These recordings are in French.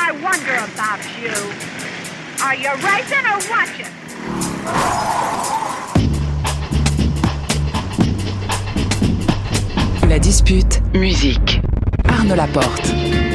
I wonder about you. Are you racing or watching? La dispute, musique. Arnaud Laporte.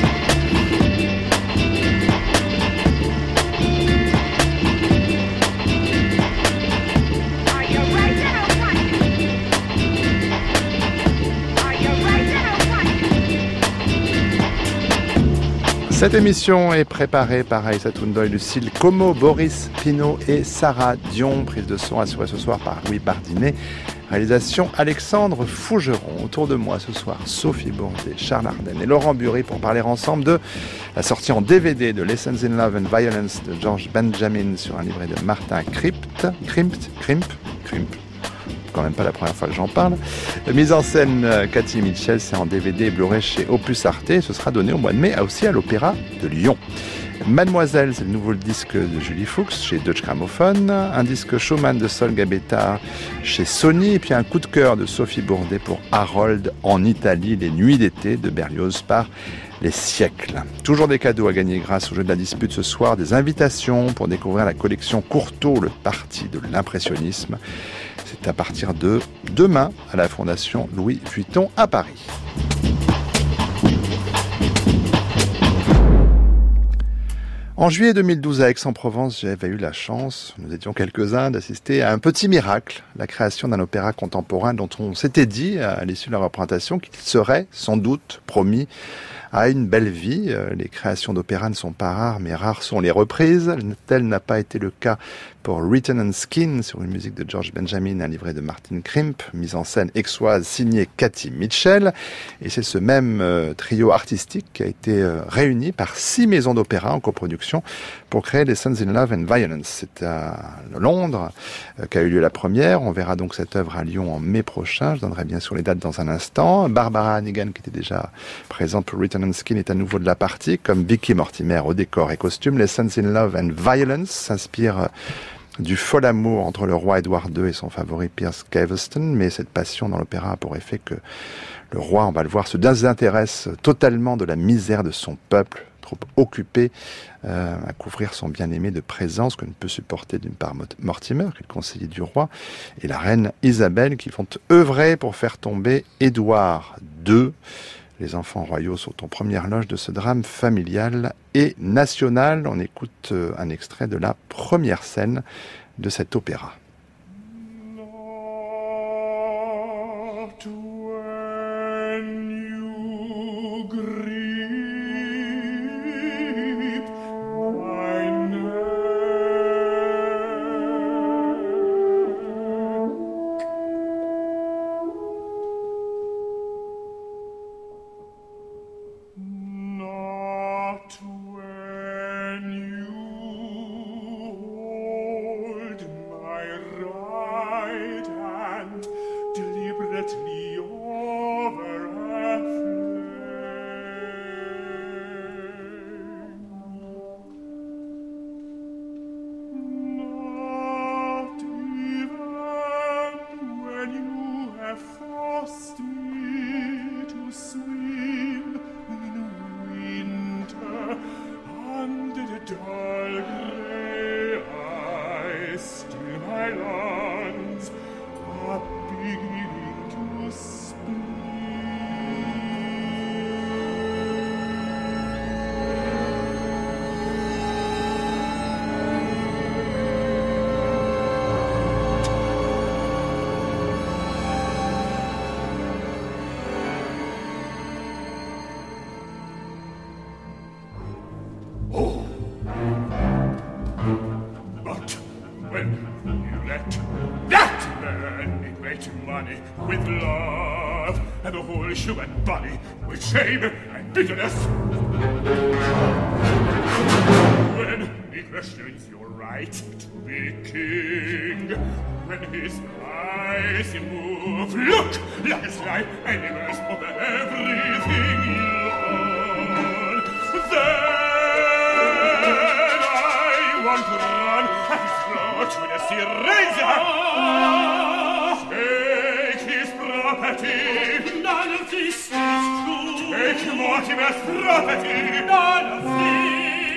Cette émission est préparée par Aïssa Toundoy, Lucille Como, Boris Pinault et Sarah Dion. Prise de son assurée ce soir par Louis Bardinet. Réalisation Alexandre Fougeron. Autour de moi ce soir, Sophie Bourdet, Charles Ardenne et Laurent Bury pour parler ensemble de la sortie en DVD de Lessons in Love and Violence de George Benjamin sur un livret de Martin Krimpt. Quand même pas la première fois que j'en parle. Mise en scène Cathy Mitchell, c'est en DVD et Blu-ray chez Opus Arte. Ce sera donné au mois de mai aussi à l'Opéra de Lyon. Mademoiselle, c'est le nouveau disque de Julie Fuchs chez Deutsche Grammophon, un disque Schumann de Sol Gabetta chez Sony, et puis un coup de cœur de Sophie Bourdet pour Harold en Italie, les nuits d'été de Berlioz par les siècles. Toujours des cadeaux à gagner grâce au jeu de la dispute ce soir, des invitations pour découvrir la collection Courtauld, le parti de l'impressionnisme. C'est à partir de demain à la Fondation Louis Vuitton à Paris. En juillet 2012 à Aix-en-Provence, j'avais eu la chance, nous étions quelques-uns, d'assister à un petit miracle, la création d'un opéra contemporain dont on s'était dit, à l'issue de la représentation, qu'il serait sans doute promis à une belle vie. Les créations d'opéra ne sont pas rares, mais rares sont les reprises. Tel n'a pas été le cas pour Written on Skin, sur une musique de George Benjamin, un livret de Martin Krimpt, mise en scène aixoise signée Cathy Mitchell. Et c'est ce même trio artistique qui a été réuni par 6 maisons d'opéra en coproduction pour créer Lessons in Love and Violence. C'est à Londres qu'a eu lieu la première. On verra donc cette œuvre à Lyon en mai prochain. Je donnerai bien sûr les dates dans un instant. Barbara Hannigan, qui était déjà présente pour Written on Skin, est à nouveau de la partie, comme Vicky Mortimer au décor et costume. Lessons in Love and Violence s'inspire du fol amour entre le roi Édouard II et son favori Piers Gaveston, mais cette passion dans l'opéra a pour effet que le roi, on va le voir, se désintéresse totalement de la misère de son peuple, trop occupé à couvrir son bien-aimé de présence que ne peut supporter d'une part Mortimer, qui est le conseiller du roi, et la reine Isabelle, qui vont œuvrer pour faire tomber Édouard II. Les enfants royaux sont en première loge de ce drame familial et national. On écoute un extrait de la première scène de cet opéra. With love and the whole human body, with shame and bitterness. When he questions your right to be king, when his eyes move, look like sly animals of everything you own. Then I want to run and float with a sea razor. None of this is true. Take Mortimer's property. None of this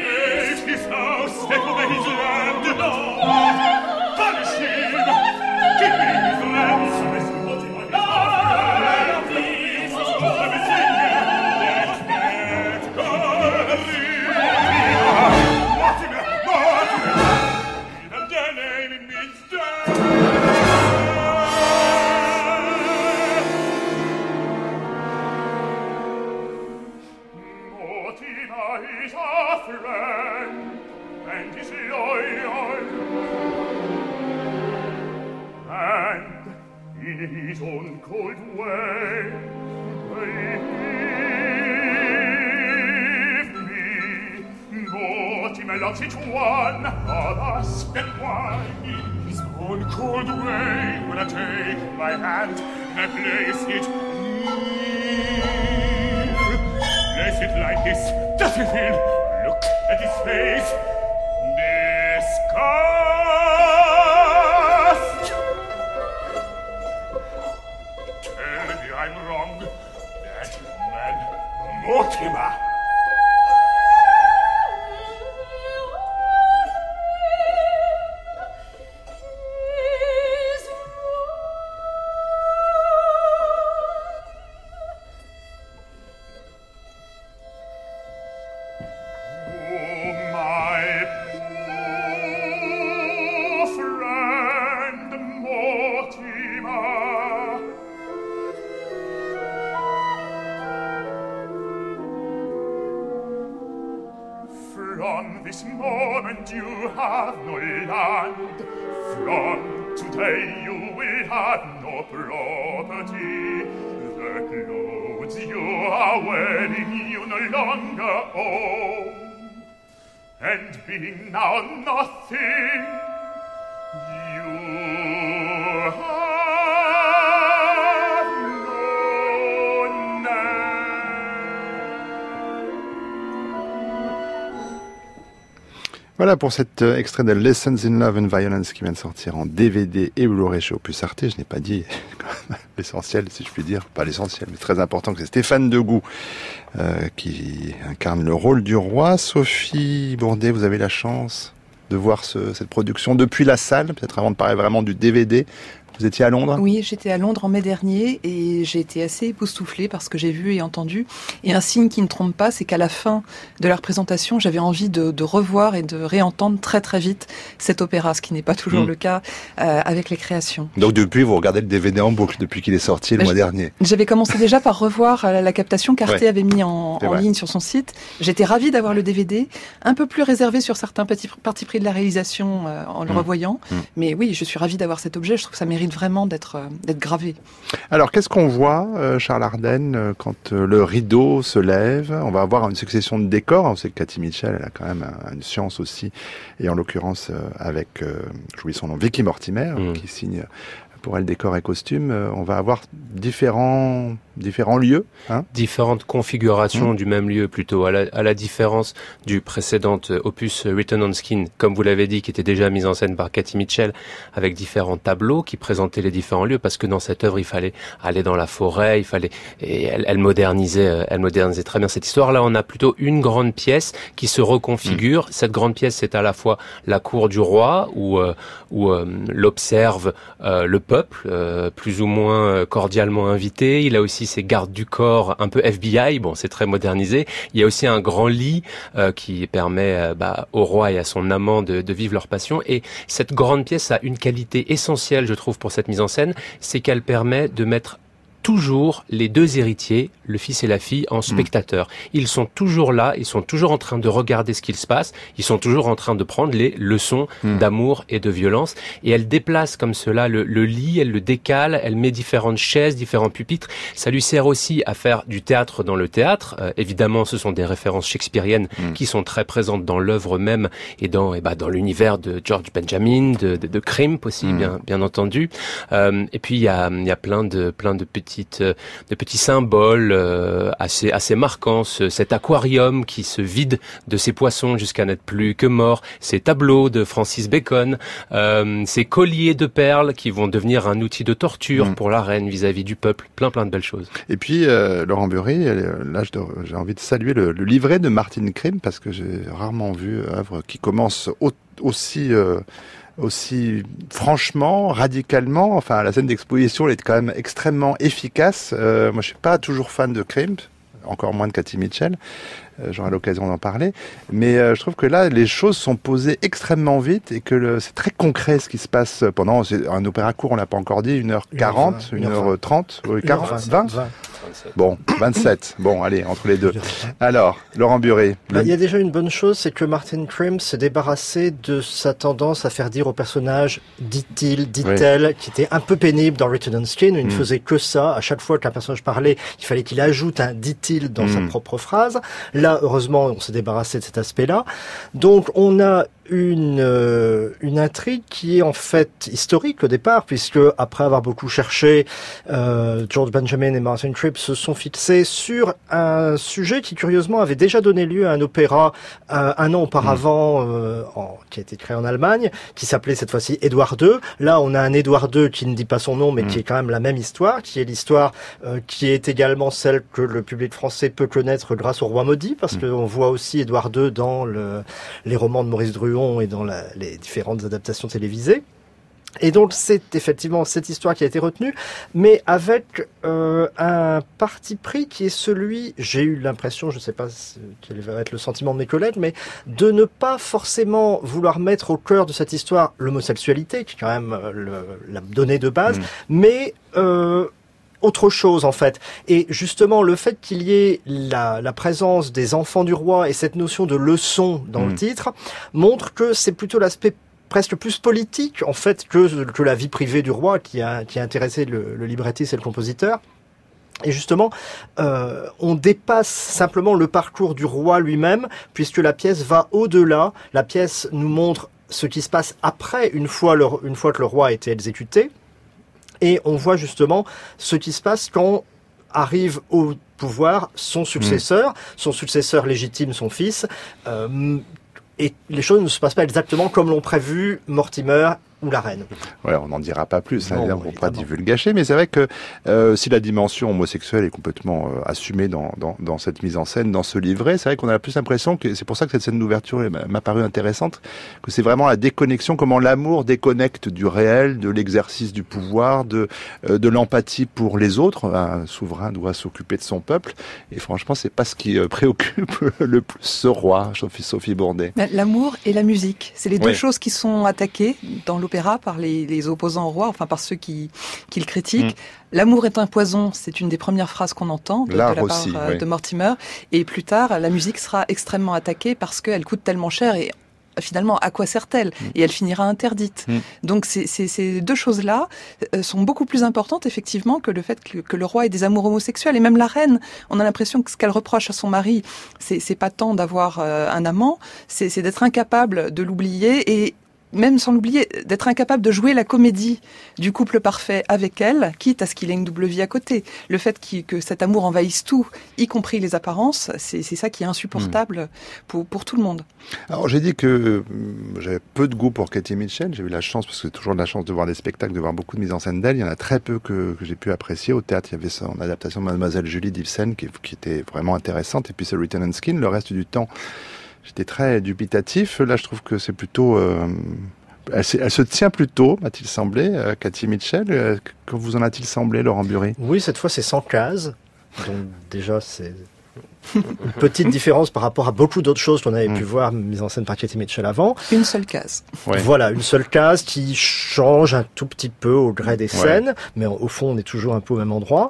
From this moment you have no land. From today you will have no property. The clothes you are wearing you no longer own. And being now nothing, you have no name. Voilà pour cet extrait de Lessons in Love and Violence qui vient de sortir en DVD et Blu-ray chez Opus Arte. Je n'ai pas dit l'essentiel, si je puis dire. Pas l'essentiel, mais très important, que c'est Stéphane Degout qui incarne le rôle du roi. Sophie Bourdet, vous avez la chance de voir cette production depuis la salle, peut-être avant de parler vraiment du DVD. Vous étiez à Londres ? Oui, j'étais à Londres en mai dernier et j'ai été assez époustouflée par ce que j'ai vu et entendu. Et un signe qui ne trompe pas, c'est qu'à la fin de la représentation, j'avais envie de revoir et de réentendre très très vite cet opéra, ce qui n'est pas toujours le cas avec les créations. Donc depuis, vous regardez le DVD en boucle depuis qu'il est sorti le mois dernier. J'avais commencé déjà par revoir la captation qu'Arte avait mis en ligne sur son site. J'étais ravie d'avoir le DVD, un peu plus réservé sur certains partis pris de la réalisation en le revoyant. Mais oui, je suis ravie d'avoir cet objet, je trouve que ça mérite vraiment d'être gravé. Alors, qu'est-ce qu'on voit, Charles Ardenne, quand le rideau se lève ? On va avoir une succession de décors. On sait que Cathy Mitchell, elle a quand même une science aussi, et en l'occurrence avec, j'oublie son nom, Vicky Mortimer, qui signe pour elle décor et costume. On va avoir différents lieux. Différentes configurations du même lieu, plutôt, à la différence du précédent opus Written on Skin, comme vous l'avez dit, qui était déjà mis en scène par Cathy Mitchell, avec différents tableaux qui présentaient les différents lieux, parce que dans cette œuvre, il fallait aller dans la forêt, et elle modernisait très bien cette histoire. Là, on a plutôt une grande pièce qui se reconfigure. Cette grande pièce, c'est à la fois la cour du roi, où l'observe le peuple, plus ou moins cordialement invité. Il a aussi ses gardes du corps, un peu FBI, bon, c'est très modernisé. Il y a aussi un grand lit qui permet au roi et à son amant de vivre leur passion. Et cette grande pièce a une qualité essentielle, je trouve, pour cette mise en scène, c'est qu'elle permet de mettre toujours les deux héritiers, le fils et la fille, en spectateurs. Ils sont toujours là, ils sont toujours en train de regarder ce qu'il se passe, ils sont toujours en train de prendre les leçons d'amour et de violence. Et elle déplace comme cela le lit, elle le décale, elle met différentes chaises, différents pupitres. Ça lui sert aussi à faire du théâtre dans le théâtre. Évidemment, ce sont des références shakespeariennes qui sont très présentes dans l'œuvre même et dans l'univers de George Benjamin, de Crimp aussi, bien entendu. Et puis il y a plein de petits petits symboles assez marquants. Cet aquarium qui se vide de ses poissons jusqu'à n'être plus que mort, ces tableaux de Francis Bacon, ces colliers de perles qui vont devenir un outil de torture pour la reine vis-à-vis du peuple, plein de belles choses. Et puis Laurent Burry, là j'ai envie de saluer le livret de Martin Krim, parce que j'ai rarement vu œuvre qui commence aussi franchement, radicalement. Enfin, la scène d'exposition elle est quand même extrêmement efficace. Moi, je suis pas toujours fan de Krim, encore moins de Katie Mitchell. J'aurai l'occasion d'en parler. Mais je trouve que là, les choses sont posées extrêmement vite et que c'est très concret ce qui se passe pendant un opéra court, on l'a pas encore dit, 1h40, 1h30, 20. Bon, 27. Bon, allez, entre les deux. Alors, Laurent Burry. Il y a déjà une bonne chose, c'est que Martin Krim s'est débarrassé de sa tendance à faire dire au personnage dit-il, dit-elle, qui était un peu pénible dans Written on Skin, où il ne faisait que ça. À chaque fois qu'un personnage parlait, il fallait qu'il ajoute un dit-il dans sa propre phrase. Là, heureusement, on s'est débarrassé de cet aspect-là. Donc, on a une intrigue qui est en fait historique au départ, puisque après avoir beaucoup cherché, George Benjamin et Martin Krim se sont fixés sur un sujet qui curieusement avait déjà donné lieu à un opéra un an auparavant, qui a été créé en Allemagne, qui s'appelait cette fois-ci Édouard II. Là, on a un Édouard II qui ne dit pas son nom, mais qui est quand même la même histoire, qui est l'histoire qui est également celle que le public français peut connaître grâce au Roi Maudit, parce qu'on voit aussi Édouard II dans les romans de Maurice Druon et dans les différentes adaptations télévisées. Et donc c'est effectivement cette histoire qui a été retenue, mais avec un parti pris qui est celui, j'ai eu l'impression, je ne sais pas quel va être le sentiment de mes collègues, mais de ne pas forcément vouloir mettre au cœur de cette histoire l'homosexualité, qui est quand même la donnée de base, mais autre chose en fait. Et justement le fait qu'il y ait la présence des enfants du roi et cette notion de leçon dans le titre montre que c'est plutôt l'aspect presque plus politique en fait que la vie privée du roi qui a intéressé le librettiste et le compositeur. Et justement, on dépasse simplement le parcours du roi lui-même, puisque la pièce va au-delà. La pièce nous montre ce qui se passe après, une fois que le roi a été exécuté. Et on voit justement ce qui se passe quand arrive au pouvoir son successeur légitime, son fils. Et les choses ne se passent pas exactement comme l'ont prévu Mortimer ou la reine. Ouais, on n'en dira pas plus, hein, pour pas divulgacher, mais c'est vrai que si la dimension homosexuelle est complètement assumée dans cette mise en scène, dans ce livret, c'est vrai qu'on a plus l'impression que c'est pour ça que cette scène d'ouverture m'a paru intéressante, que c'est vraiment la déconnexion, comment l'amour déconnecte du réel, de l'exercice du pouvoir, de l'empathie pour les autres. Un souverain doit s'occuper de son peuple, et franchement, c'est pas ce qui préoccupe le plus ce roi, Sophie Bourdet. L'amour et la musique, c'est les deux choses qui sont attaquées dans l'opéra par les opposants au roi, enfin par ceux qui le critiquent. L'amour est un poison, c'est une des premières phrases qu'on entend de la part de Mortimer. Et plus tard, la musique sera extrêmement attaquée parce qu'elle coûte tellement cher et finalement, à quoi sert-elle ? Et elle finira interdite. Donc ces deux choses-là sont beaucoup plus importantes, effectivement, que le fait que le roi ait des amours homosexuels. Et même la reine, on a l'impression que ce qu'elle reproche à son mari, c'est pas tant d'avoir un amant, c'est d'être incapable de l'oublier et même sans l'oublier, d'être incapable de jouer la comédie du couple parfait avec elle, quitte à ce qu'il ait une double vie à côté. Le fait que cet amour envahisse tout, y compris les apparences, c'est ça qui est insupportable pour tout le monde. Alors j'ai dit que j'avais peu de goût pour Katie Mitchell. J'ai eu la chance, parce que c'est toujours de la chance de voir des spectacles, de voir beaucoup de mises en scène d'elle. Il y en a très peu que j'ai pu apprécier. Au théâtre, il y avait son adaptation de Mademoiselle Julie d'Ibsen qui était vraiment intéressante. Et puis c'est Written on Skin. Le reste du temps, j'étais très dubitatif. Là, je trouve que c'est plutôt... Elle se tient plutôt, m'a-t-il semblé, Katie Mitchell. Que vous en a-t-il semblé, Laurent Burry ? Oui, cette fois, c'est 100 cases. Donc déjà, c'est une petite différence par rapport à beaucoup d'autres choses qu'on avait pu voir mises en scène par Katie Mitchell avant. Une seule case. Ouais. Voilà, une seule case qui change un tout petit peu au gré des scènes. Mais au fond, on est toujours un peu au même endroit.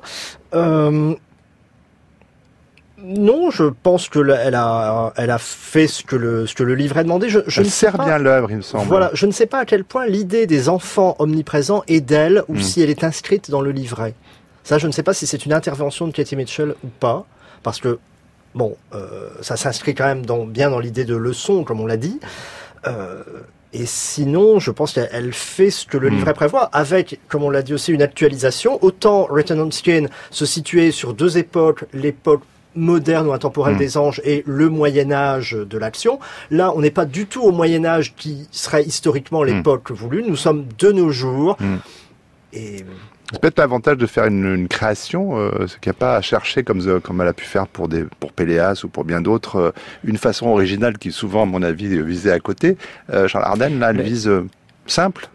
Non, je pense que elle a fait ce que le livre a demandé. Je ne sert bien l'œuvre, il me semble. Voilà, je ne sais pas à quel point l'idée des enfants omniprésents est d'elle ou si elle est inscrite dans le livret. Ça, je ne sais pas si c'est une intervention de Katie Mitchell ou pas, parce que ça s'inscrit quand même bien dans l'idée de leçon, comme on l'a dit. Et sinon, je pense qu'elle fait ce que le livret prévoit, avec, comme on l'a dit aussi, une actualisation. Autant Written on Skin se situait sur deux époques, l'époque moderne ou intemporelle des anges et le Moyen-Âge de l'action. Là, on n'est pas du tout au Moyen-Âge qui serait historiquement l'époque voulue. Nous sommes de nos jours. Et... C'est peut-être l'avantage de faire une création, c'est qu'il n'y a pas à chercher comme elle a pu faire pour Péléas ou pour bien d'autres, une façon originale qui souvent, à mon avis, visait à côté. Charles Ardenne, là, elle vise simple.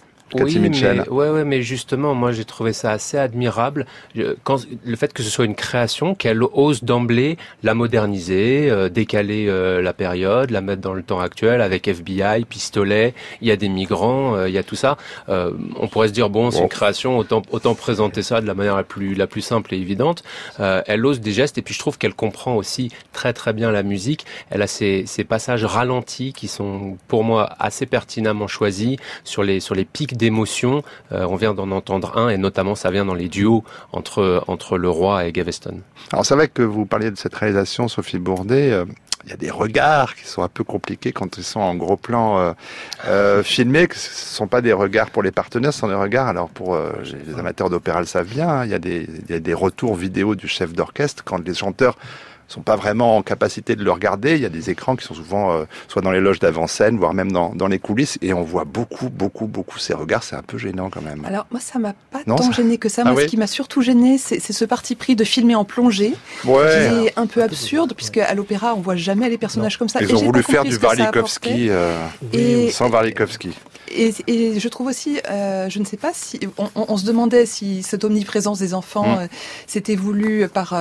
Mais justement, moi j'ai trouvé ça assez admirable. Le fait que ce soit une création, qu'elle ose d'emblée la moderniser, décaler la période, la mettre dans le temps actuel avec FBI, pistolet, il y a des migrants, il y a tout ça. On pourrait se dire c'est une création, autant présenter ça de la manière la plus simple et évidente. Elle ose des gestes et puis je trouve qu'elle comprend aussi très très bien la musique. Elle a ces passages ralentis qui sont pour moi assez pertinemment choisis sur les pics d'émotion. On vient d'en entendre un et notamment ça vient dans les duos entre le roi et Gaveston. Alors c'est vrai que vous parliez de cette réalisation, Sophie Bourdet. Il y a des regards qui sont un peu compliqués quand ils sont en gros plan filmés. Ce ne sont pas des regards pour les partenaires, ce sont des regards. Alors pour les amateurs d'opéra le savent bien, il y a des retours vidéo du chef d'orchestre quand les chanteurs sont pas vraiment en capacité de le regarder. Il y a des écrans qui sont souvent soit dans les loges d'avant-scène, voire même dans les coulisses, et on voit beaucoup ces regards. C'est un peu gênant quand même. Alors moi, ça m'a pas tant gêné que ça. Ce qui m'a surtout gêné, c'est ce parti pris de filmer en plongée, qui est un peu absurde, puisque à l'opéra, on voit jamais les personnages comme ça. Ils ont voulu faire du Warlikowski sans Warlikowski. Et je trouve aussi, je ne sais pas si on se demandait si cette omniprésence des enfants c'était voulu par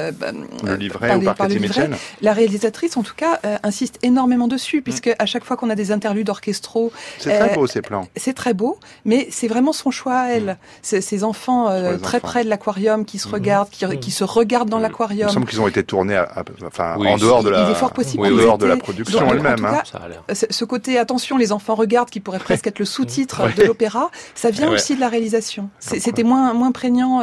le livret ou par Katie Mitchell. La réalisatrice, en tout cas, insiste énormément dessus, puisque à chaque fois qu'on a des interludes orchestraux, c'est très beau ces plans. C'est très beau, mais c'est vraiment son choix à elle. Ces enfants très près de l'aquarium qui se regardent, qui se regardent dans l'aquarium. Il me semble qu'ils ont été tournés, en dehors de la. Il est fort possible. En dehors de la production elle-même. Ce côté attention, les enfants regardent, qui pourrait presque être le sous-titre de l'opéra, ça vient aussi de la réalisation. C'était moins prégnant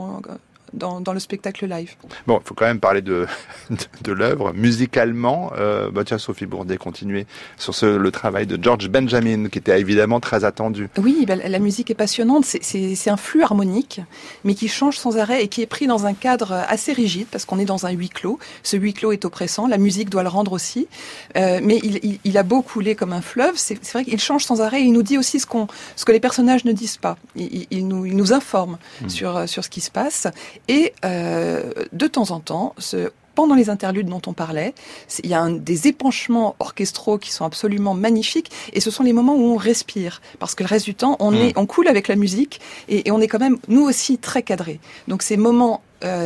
dans le spectacle live. Bon, il faut quand même parler de l'œuvre. Musicalement, tiens, Sophie Bourdet, continuer sur le travail de George Benjamin, qui était évidemment très attendu. Oui, la musique est passionnante. C'est un flux harmonique, mais qui change sans arrêt et qui est pris dans un cadre assez rigide, parce qu'on est dans un huis clos. Ce huis clos est oppressant, la musique doit le rendre aussi. Mais il a beau couler comme un fleuve. C'est vrai qu'il change sans arrêt et il nous dit aussi ce que les personnages ne disent pas. Il nous informe sur ce qui se passe. Et de temps en temps, pendant les interludes dont on parlait, il y a des épanchements orchestraux qui sont absolument magnifiques, et ce sont les moments où on respire, parce que le reste du temps, on coule avec la musique, et on est quand même, nous aussi, très cadrés. Donc ces moments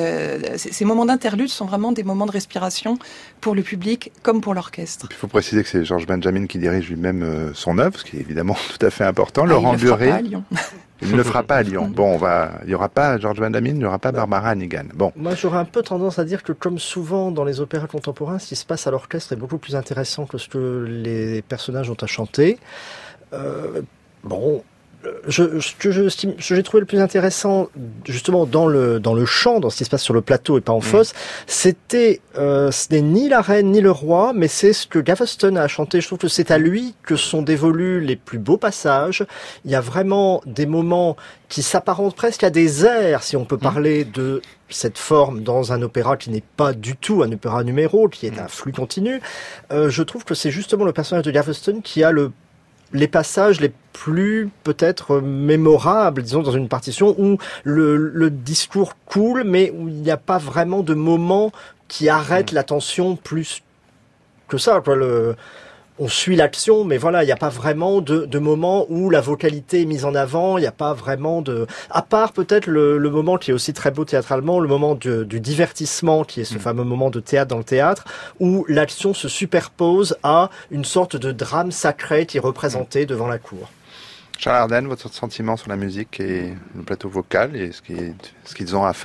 d'interlude sont vraiment des moments de respiration pour le public comme pour l'orchestre. Il faut préciser que c'est George Benjamin qui dirige lui-même son œuvre, ce qui est évidemment tout à fait important. Laurent Buret. Il ne le fera pas à Lyon. Bon, il n'y aura pas George Benjamin, il n'y aura pas Barbara Hannigan. Bon. Moi, j'aurais un peu tendance à dire que, comme souvent dans les opéras contemporains, ce qui se passe à l'orchestre est beaucoup plus intéressant que ce que les personnages ont à chanter. Ce que j'ai trouvé le plus intéressant, justement, dans le chant, dans ce qui se passe sur le plateau et pas en fosse, c'était, ce n'est ni la reine ni le roi, mais c'est ce que Gaveston a chanté. Je trouve que c'est à lui que sont dévolus les plus beaux passages. Il y a vraiment des moments qui s'apparentent presque à des airs, si on peut parler de cette forme dans un opéra qui n'est pas du tout un opéra numéro, qui est un flux continu. Je trouve que c'est justement le personnage de Gaveston qui a les passages les plus peut-être mémorables, disons, dans une partition où le discours coule, mais où il n'y a pas vraiment de moment qui arrête l'attention plus que ça, quoi. On suit l'action, mais voilà, il n'y a pas vraiment de moment où la vocalité est mise en avant, il n'y a pas vraiment à part peut-être le moment qui est aussi très beau théâtralement, le moment du divertissement, qui est ce fameux moment de théâtre dans le théâtre, où l'action se superpose à une sorte de drame sacré qui est représenté devant la cour. Charles Ardenne, votre sentiment sur la musique et le plateau vocal et ce qu'ils ont à faire?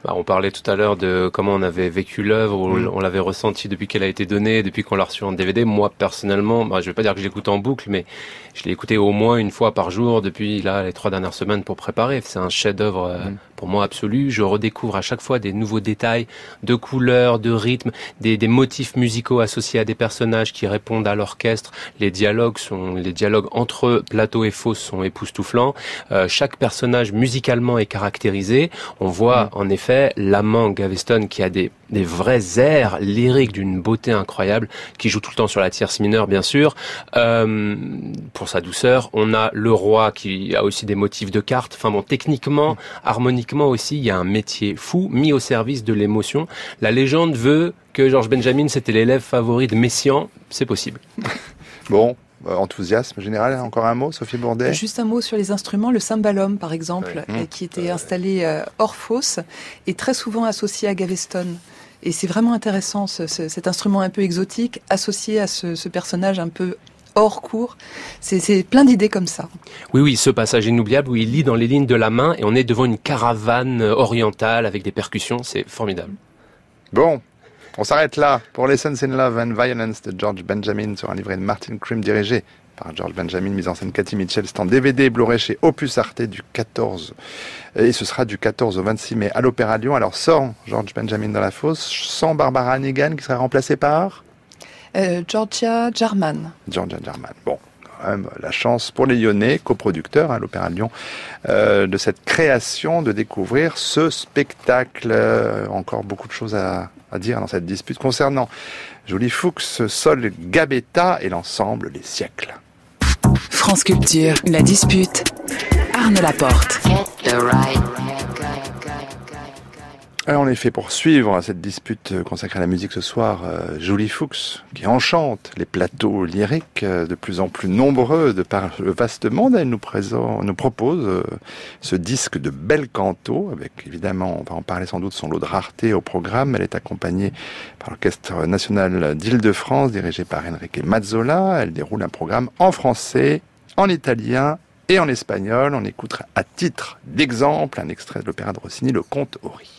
On parlait tout à l'heure de comment on avait vécu l'œuvre, on l'avait ressenti depuis qu'elle a été donnée, depuis qu'on l'a reçue en DVD. Moi, personnellement, je vais pas dire que je l'écoute en boucle, mais je l'ai écouté au moins une fois par jour depuis les 3 dernières semaines pour préparer. C'est un chef-d'œuvre pour moi absolu. Je redécouvre à chaque fois des nouveaux détails de couleurs, de rythmes, des motifs musicaux associés à des personnages qui répondent à l'orchestre. Les dialogues entre plateau et fosse sont époustouflants. Chaque personnage musicalement est caractérisé. On voit en effet l'amant Gaveston qui a des vrais airs lyriques d'une beauté incroyable, qui joue tout le temps sur la tierce mineure bien sûr, pour sa douceur. On a le roi qui a aussi des motifs de cartes. Techniquement, harmoniquement aussi, il y a un métier fou mis au service de l'émotion. La légende veut que George Benjamin c'était l'élève favori de Messiaen. C'est possible. Bon. Enthousiasme général, encore un mot, Sophie Bourdet? Juste un mot sur les instruments. Le cymbalum, par exemple, qui était installé hors fosse, est très souvent associé à Gaveston. Et c'est vraiment intéressant, cet instrument un peu exotique, associé à ce personnage un peu hors cours. C'est plein d'idées comme ça. Oui, ce passage inoubliable où il lit dans les lignes de la main et on est devant une caravane orientale avec des percussions. C'est formidable. Bon. On s'arrête là pour Lessons in Love and Violence de George Benjamin sur un livret de Martin Krim dirigé par George Benjamin, mise en scène Cathy Mitchell. C'est en DVD et Blu-ray chez Opus Arte du 14. Et ce sera du 14 au 26 mai à l'Opéra Lyon. Alors sans George Benjamin dans la fosse, sans Barbara Hannigan qui sera remplacée par Georgia Jarman. Georgia Jarman. Bon. La chance pour les Lyonnais, coproducteurs à l'Opéra Lyon, de cette création, de découvrir ce spectacle. Encore beaucoup de choses à dire dans cette dispute concernant Julie Fuchs, Sol Gabetta et l'ensemble Les Siècles. France Culture, la dispute, Arnaud Laporte. Alors, en effet, pour suivre cette dispute consacrée à la musique ce soir, Julie Fuchs, qui enchante les plateaux lyriques de plus en plus nombreux de par le vaste monde, elle nous propose ce disque de bel canto, avec évidemment, on va en parler sans doute, son lot de rareté au programme. Elle est accompagnée par l'Orchestre National d'Île-de-France, dirigé par Enrique Mazzola. Elle déroule un programme en français, en italien et en espagnol. On écoutera à titre d'exemple un extrait de l'opéra de Rossini, Le Comte Ori.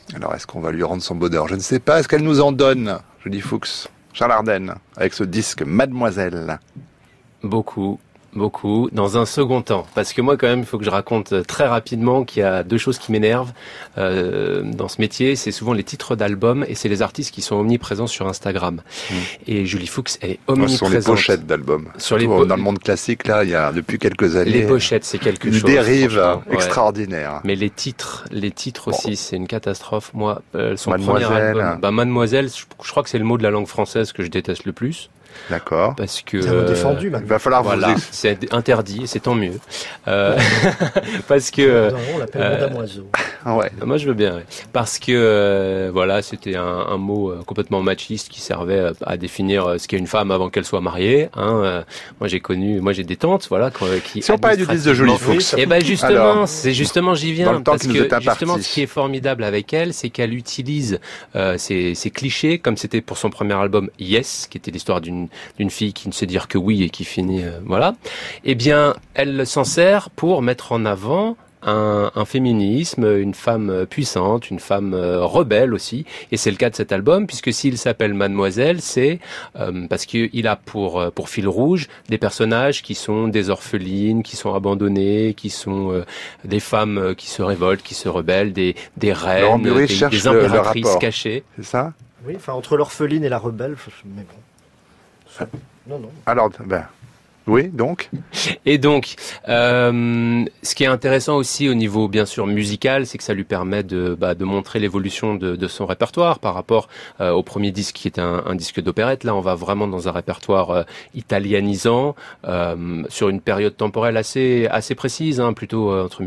Alors, est-ce qu'on va lui rendre son bonheur? Je ne sais pas. Est-ce qu'elle nous en donne, Julie Fuchs, Charles Ardenne, avec ce disque Mademoiselle? Beaucoup. Dans un second temps, parce que moi quand même il faut que je raconte très rapidement qu'il y a deux choses qui m'énervent dans ce métier, c'est souvent les titres d'albums et c'est les artistes qui sont omniprésents sur Instagram. Et Julie Fuchs, elle est omniprésente. Sur les pochettes d'albums. Dans le monde classique là, il y a depuis quelques années. Les pochettes, c'est quelque chose. Une dérive extraordinaire. Mais les titres aussi, c'est une catastrophe. Moi, son Mademoiselle. premier album, Mademoiselle, je crois que c'est le mot de la langue française que je déteste le plus. D'accord. Parce que c'est défendu maintenant. Il va falloir c'est interdit, c'est tant mieux. Parce que on l'appelle Mondamoiseau. Ouais. Moi je veux bien. Ouais. Parce que c'était un mot complètement machiste qui servait à définir ce qu'est une femme avant qu'elle soit mariée. Moi j'ai des tantes, qui. Si on parlait du disque de Julie Fuchs. Et ben justement, j'y viens parce que justement ce qui est formidable avec elle, c'est qu'elle utilise ces clichés comme c'était pour son premier album Yes, qui était l'histoire d'une fille qui ne sait dire que oui et qui finit eh bien elle s'en sert pour mettre en avant un féminisme, une femme puissante, une femme rebelle aussi, et c'est le cas de cet album, puisque s'il s'appelle Mademoiselle, c'est parce qu'il a pour fil rouge des personnages qui sont des orphelines, qui sont abandonnées, qui sont des femmes qui se révoltent, qui se rebellent, des reines, des impératrices cachées. C'est ça? Oui, entre l'orpheline et la rebelle, mais bon. Non. Alors, oui, donc. Et donc, ce qui est intéressant aussi au niveau, bien sûr, musical, c'est que ça lui permet de montrer l'évolution de son répertoire par rapport au premier disque qui était un disque d'opérette. Là, on va vraiment dans un répertoire italianisant, sur une période temporelle assez précise, plutôt entre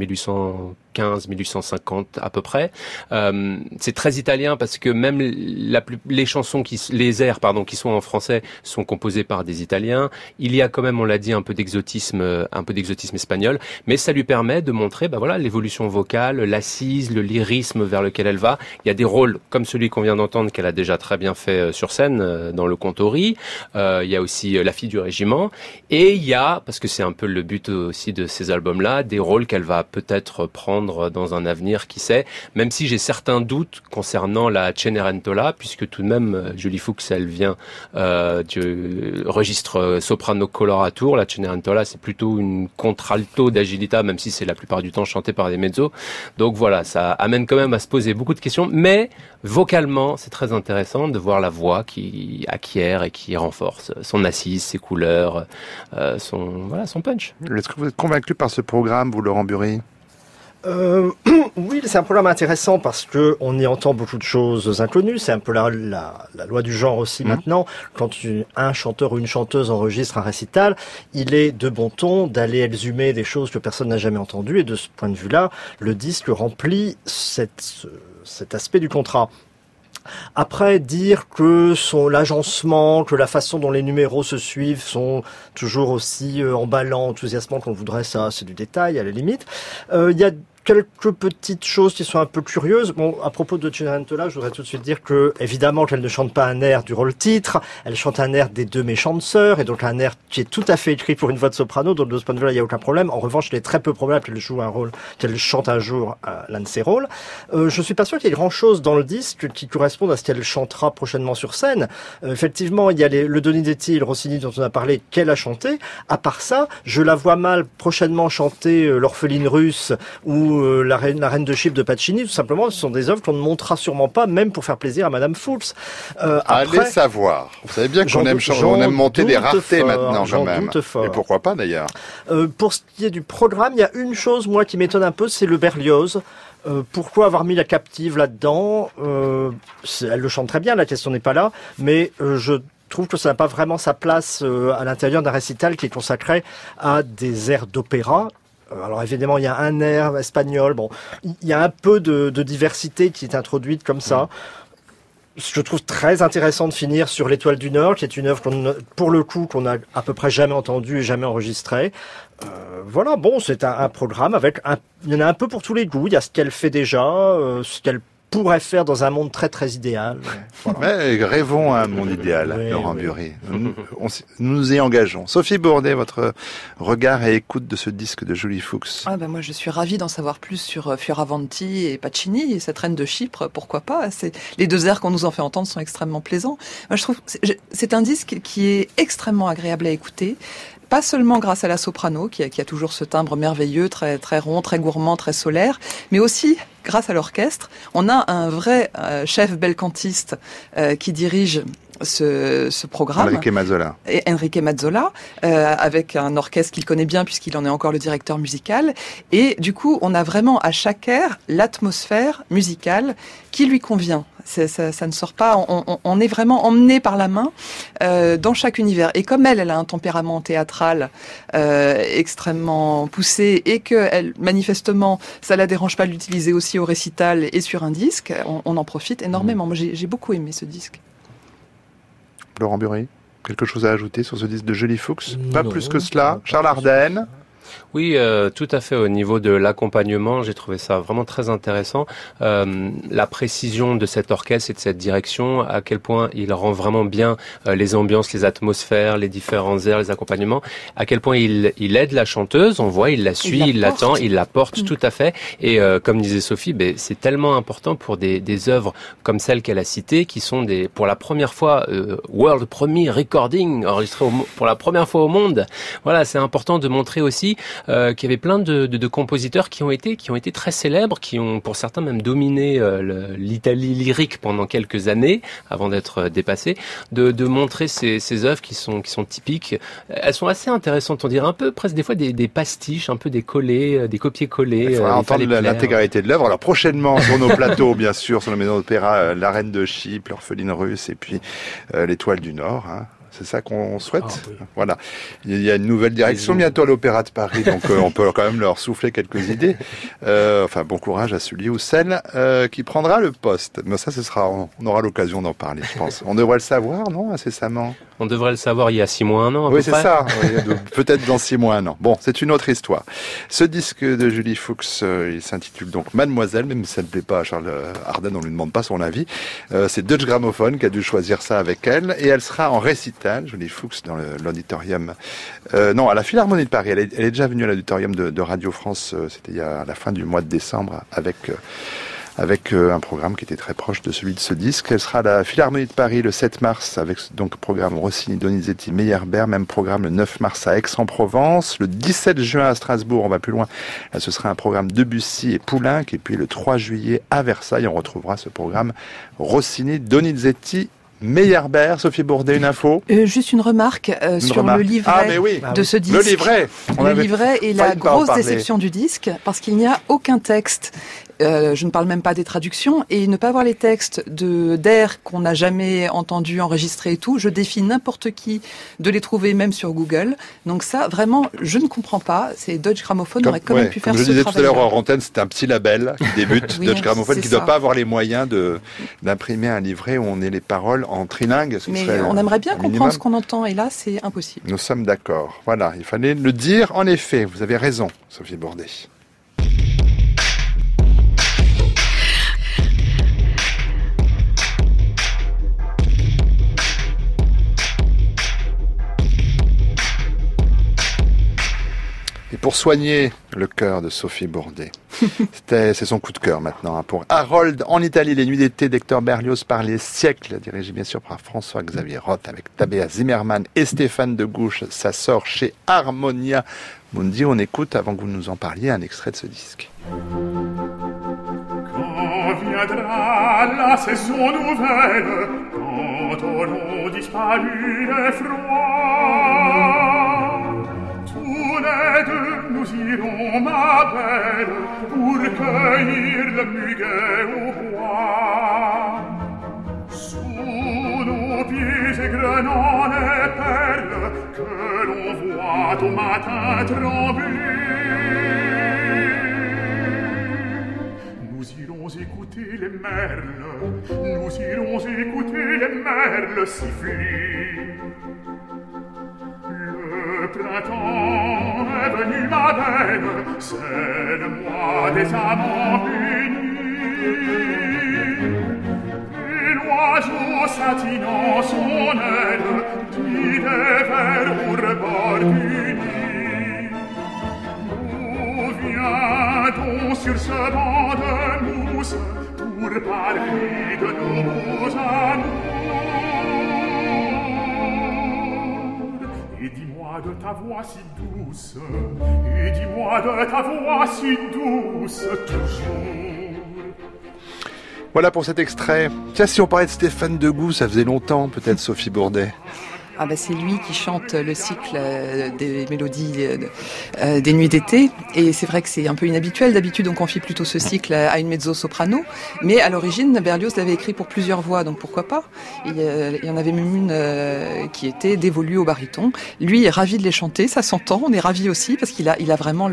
1850 à peu près. C'est très italien parce que même les chansons les airs qui sont en français sont composés par des Italiens. Il y a quand même, on l'a dit, un peu d'exotisme espagnol, mais ça lui permet de montrer l'évolution vocale, l'assise, le lyrisme vers lequel elle va. Il y a des rôles comme celui qu'on vient d'entendre qu'elle a déjà très bien fait sur scène dans Le Contori. Il y a aussi La fille du régiment, et il y a, parce que c'est un peu le but aussi de ces albums-là, des rôles qu'elle va peut-être prendre dans un avenir, qui sait, même si j'ai certains doutes concernant la Cenerentola, puisque tout de même Julie Fuchs, elle vient du registre soprano coloratura. La Cenerentola, c'est plutôt une contralto d'agilita, même si c'est la plupart du temps chanté par des mezzos. Donc voilà, ça amène quand même à se poser beaucoup de questions, mais vocalement, c'est très intéressant de voir la voix qui acquiert et qui renforce son assise, ses couleurs, son punch. Est-ce que vous êtes convaincu par ce programme, vous, Laurent Bury? Oui, c'est un programme intéressant parce que on y entend beaucoup de choses inconnues. C'est un peu la loi du genre aussi maintenant. Quand un chanteur ou une chanteuse enregistre un récital, il est de bon ton d'aller exhumer des choses que personne n'a jamais entendues. Et de ce point de vue-là, le disque remplit cet aspect du contrat. Après, dire que l'agencement, que la façon dont les numéros se suivent sont toujours aussi emballants, enthousiasmants qu'on voudrait, ça, c'est du détail à la limite. Il y a quelques petites choses qui sont un peu curieuses. Bon, à propos de Cenerentola, je voudrais tout de suite dire que, évidemment, qu'elle ne chante pas un air du rôle-titre, elle chante un air des deux méchantes sœurs, et donc un air qui est tout à fait écrit pour une voix de soprano, donc de ce point de vue-là, il n'y a aucun problème. En revanche, il est très peu probable qu'elle chante un jour l'un de ses rôles. Je suis pas sûr qu'il y ait grand-chose dans le disque qui corresponde à ce qu'elle chantera prochainement sur scène. Effectivement, il y a le Donizetti et le Rossini dont on a parlé, qu'elle a chanté. À part ça, je la vois mal prochainement chanter l'orpheline russe ou la reine de Chypre de Pacini. Tout simplement, ce sont des œuvres qu'on ne montera sûrement pas, même pour faire plaisir à Madame Fuchs. Allez savoir. Vous savez bien qu'on aime monter des raretés maintenant, quand même. Et pourquoi pas, d'ailleurs. Pour ce qui est du programme, il y a une chose, moi, qui m'étonne un peu, c'est le Berlioz. Pourquoi avoir mis la captive là-dedans? Elle le chante très bien, la question n'est pas là, mais je trouve que ça n'a pas vraiment sa place à l'intérieur d'un récital qui est consacré à des airs d'opéra. Alors évidemment, il y a un air espagnol. Bon, il y a un peu de diversité qui est introduite comme ça. Je trouve très intéressant de finir sur l'Étoile du Nord, qui est une œuvre pour le coup, qu'on a à peu près jamais entendue et jamais enregistrée. C'est un programme il y en a un peu pour tous les goûts. Il y a ce qu'elle fait déjà, ce qu'elle pourrait faire dans un monde très très idéal. Voilà. Mais rêvons à un monde idéal, oui, Laurent Bury. Nous nous y engageons. Sophie Bourdet, votre regard et écoute de ce disque de Julie Fuchs. Moi, je suis ravie d'en savoir plus sur Fioravanti et Pacini et cette reine de Chypre. Pourquoi pas ? Les deux airs qu'on nous en fait entendre sont extrêmement plaisants. Moi, je trouve c'est un disque qui est extrêmement agréable à écouter. Pas seulement grâce à la soprano, qui a toujours ce timbre merveilleux, très, très rond, très gourmand, très solaire, mais aussi grâce à l'orchestre. On a un vrai chef belcantiste qui dirige ce programme. Enrique Mazzola, avec un orchestre qu'il connaît bien puisqu'il en est encore le directeur musical. Et du coup, on a vraiment à chaque air l'atmosphère musicale qui lui convient. Ça ne sort pas, on est vraiment emmené par la main dans chaque univers. Et comme elle a un tempérament théâtral extrêmement poussé et que elle, manifestement, ça la dérange pas de l'utiliser aussi au récital et sur un disque, on en profite énormément. Moi, j'ai beaucoup aimé ce disque. Laurent Bury, quelque chose à ajouter sur ce disque de Julie Fuchs ? Pas plus que cela. Charles Ardenne ? Oui, tout à fait. Au niveau de l'accompagnement, j'ai trouvé ça vraiment très intéressant. La précision de cet orchestre et de cette direction, à quel point il rend vraiment bien les ambiances, les atmosphères, les différents airs, les accompagnements, à quel point il aide la chanteuse, on voit, il la suit, il l'attend, il la porte, tout à fait. Et comme disait Sophie, c'est tellement important pour des œuvres comme celles qu'elle a citées, qui sont pour la première fois, world premier recording, enregistré pour la première fois au monde. Voilà, c'est important de montrer aussi qu'il y avait plein de compositeurs qui ont été très célèbres, qui ont pour certains même dominé l'Italie lyrique pendant quelques années avant d'être dépassés, de montrer ces œuvres qui sont typiques. Elles sont assez intéressantes, on dirait un peu presque des fois des pastiches, un peu des collés, des copier-coller. Il faudra entendre l'intégralité de l'œuvre. Alors prochainement sur nos plateaux, bien sûr, sur la maison d'opéra, La Reine de Chypre, L'Orpheline russe et puis L'Étoile du Nord. C'est ça qu'on souhaite. Oui. Voilà. Il y a une nouvelle direction bientôt à l'Opéra de Paris, donc on peut quand même leur souffler quelques idées. Bon courage à celui ou celle qui prendra le poste. Mais ça, on aura l'occasion d'en parler, je pense. On devrait le savoir, non, incessamment. On devrait le savoir il y a 6 mois, 1 an. Oui, c'est ça. Peut-être dans 6 mois, 1 an. Bon, c'est une autre histoire. Ce disque de Julie Fuchs, il s'intitule donc Mademoiselle, même si ça ne plaît pas à Charles Ardenne, on ne lui demande pas son avis. C'est Deutsche Grammophon qui a dû choisir ça avec elle, et elle sera en récital. Julie Fuchs dans l'auditorium, à la Philharmonie de Paris. Elle est déjà venue à l'auditorium de Radio France, c'était à la fin du mois de décembre, avec un programme qui était très proche de celui de ce disque. Elle sera à la Philharmonie de Paris le 7 mars, avec donc programme Rossini, Donizetti, Meyerbeer, même programme le 9 mars à Aix-en-Provence, le 17 juin à Strasbourg, on va plus loin, là ce sera un programme Debussy et Poulenc, et puis le 3 juillet à Versailles, on retrouvera ce programme Rossini, Donizetti, Meyerbeer. Sophie Bourdet, une info. Juste une remarque sur le livret de ce disque. Le livret est la grosse déception du disque, parce qu'il n'y a aucun texte. Je ne parle même pas des traductions, et ne pas avoir les textes d'air qu'on n'a jamais entendu enregistrer et tout, je défie n'importe qui de les trouver même sur Google. Donc ça, vraiment, je ne comprends pas. C'est Deutsche Grammophon aurait quand même pu faire ce travail. Je disais tout à l'heure, hors antenne, c'est un petit label qui débute, Deutsche Grammophon, qui ne doit pas avoir les moyens d'imprimer un livret où on ait les paroles en trilingue. Mais on aimerait bien comprendre ce qu'on entend, et là, c'est impossible. Nous sommes d'accord. Voilà, il fallait le dire. En effet, vous avez raison, Sophie Bourdet. Et pour soigner le cœur de Sophie Bourdet, c'est son coup de cœur maintenant. Pour Harold en Italie, les nuits d'été d'Hector Berlioz par les siècles, dirigé bien sûr par François-Xavier Roth avec Tabea Zimmermann et Stéphane Degouche. Ça sort chez Harmonia Mundi. On écoute, avant que vous nous en parliez, un extrait de ce disque. Quand viendra la saison nouvelle, quand auront disparu les froids, tous les deux nous irons, ma belle, pour cueillir le muguet au bois. Sous nos pieds égrenant les perles que l'on voit au matin trembler, nous irons écouter les merles, nous irons écouter les merles siffler. Le printemps est venu, ma belle, c'est le mois des amants bénis. parler de nos amours. Et dis-moi de ta voix si douce, et dis-moi de ta voix si douce, toujours. Voilà pour cet extrait. Tiens, si on parlait de Stéphane Degout, ça faisait longtemps, peut-être, Sophie Bourdet. Ah bah c'est lui qui chante le cycle des mélodies des nuits d'été, et c'est vrai que c'est un peu inhabituel. D'habitude on confie plutôt ce cycle à une mezzo-soprano, mais à l'origine Berlioz l'avait écrit pour plusieurs voix, donc pourquoi pas. Il y en avait même une qui était dévolue au baryton. Lui est ravi de les chanter, ça s'entend, on est ravi aussi parce qu'il a vraiment